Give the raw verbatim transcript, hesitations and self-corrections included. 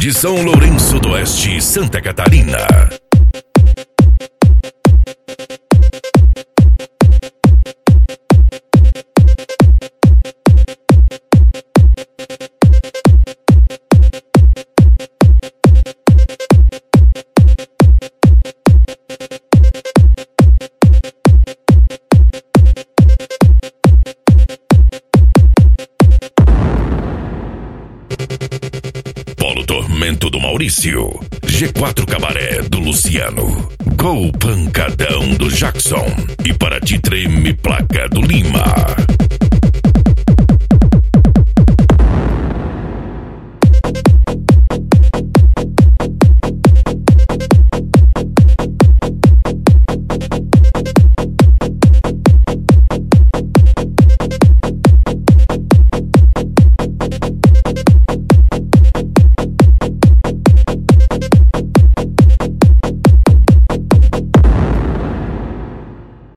de São Lourenço do Oeste, Santa Catarina. Polo Tormento do Maurício, G quatro Cabaré do Luciano, Gol Pancadão do Jackson e Para Ti Treme Placa do Lima.